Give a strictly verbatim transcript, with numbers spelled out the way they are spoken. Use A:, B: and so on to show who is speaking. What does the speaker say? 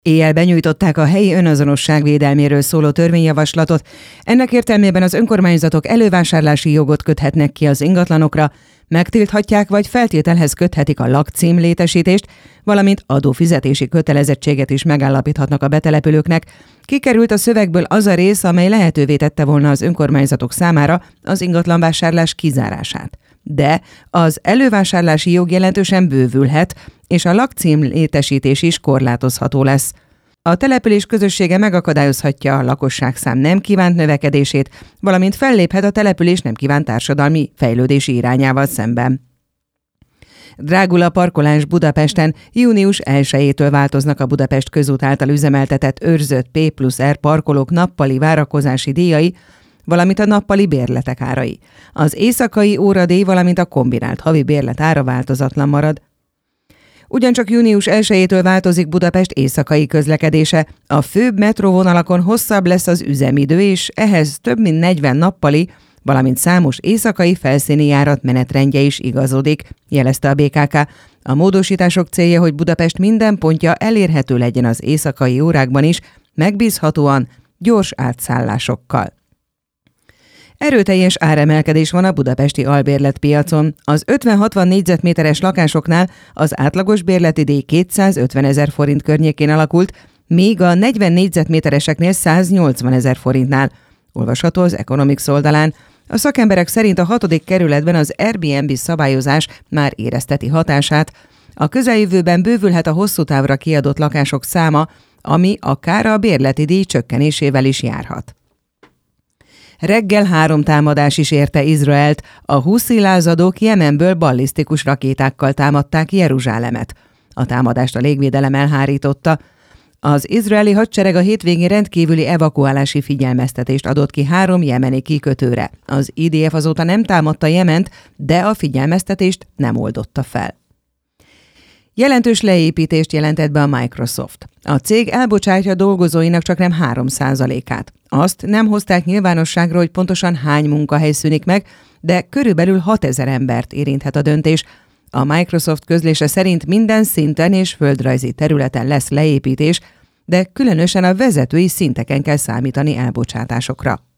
A: Éjjel benyújtották a helyi önazonosság védelméről szóló törvényjavaslatot. Ennek értelmében az önkormányzatok elővásárlási jogot köthetnek ki az ingatlanokra, megtilthatják vagy feltételhez köthetik a lakcím létesítést, valamint adófizetési kötelezettséget is megállapíthatnak a betelepülőknek. Kikerült a szövegből az a rész, amely lehetővé tette volna az önkormányzatok számára az ingatlanvásárlás kizárását. De az elővásárlási jog jelentősen bővülhet, és a lakcím létesítés is korlátozható lesz. A település közössége megakadályozhatja a lakosságszám nem kívánt növekedését, valamint felléphet a település nem kívánt társadalmi fejlődési irányával szemben. Drágul a parkolás Budapesten. Június elsejétől változnak a Budapest Közút által üzemeltetett őrzött P plusz R parkolók nappali várakozási díjai, valamint a nappali bérletek árai. Az éjszakai óradíj, valamint a kombinált havi bérlet ára változatlan marad. Ugyancsak június elsejétől változik Budapest éjszakai közlekedése. A főbb metróvonalakon hosszabb lesz az üzemidő, és ehhez több mint negyven nappali, valamint számos éjszakai felszíni járat menetrendje is igazodik, jelezte a bé ká ká. A módosítások célja, hogy Budapest minden pontja elérhető legyen az éjszakai órákban is, megbízhatóan, gyors átszállásokkal. Erőteljes áremelkedés van a budapesti albérletpiacon. Az ötven-hatvan négyzetméteres lakásoknál az átlagos bérleti díj kétszázötvenezer forint környékén alakult, míg a negyven négyzetmétereseknél száznyolcvanezer forintnál. Olvasható az Economics oldalán. A szakemberek szerint a hatodik kerületben az Airbnb szabályozás már érezteti hatását. A közeljövőben bővülhet a hosszú távra kiadott lakások száma, ami akár a bérleti díj csökkenésével is járhat. Reggel három támadás is érte Izraelt. A huszi lázadók Jemenből ballisztikus rakétákkal támadták Jeruzsálemet. A támadást a légvédelem elhárította. Az izraeli hadsereg a hétvégén rendkívüli evakuálási figyelmeztetést adott ki három jemeni kikötőre. Az i dé ef azóta nem támadta Jement, de a figyelmeztetést nem oldotta fel. Jelentős leépítést jelentett be a Microsoft. A cég elbocsátja dolgozóinak csaknem három százalékát. Azt nem hozták nyilvánosságra, hogy pontosan hány munkahely szűnik meg, de körülbelül hatezer embert érinthet a döntés. A Microsoft közlése szerint minden szinten és földrajzi területen lesz leépítés, de különösen a vezetői szinteken kell számítani elbocsátásokra.